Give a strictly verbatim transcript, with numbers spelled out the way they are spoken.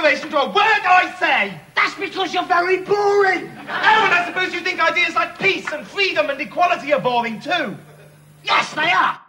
relation to a word I say. That's because you're very boring. Oh, and I suppose you think ideas like peace and freedom and equality are boring too. Yes, they are.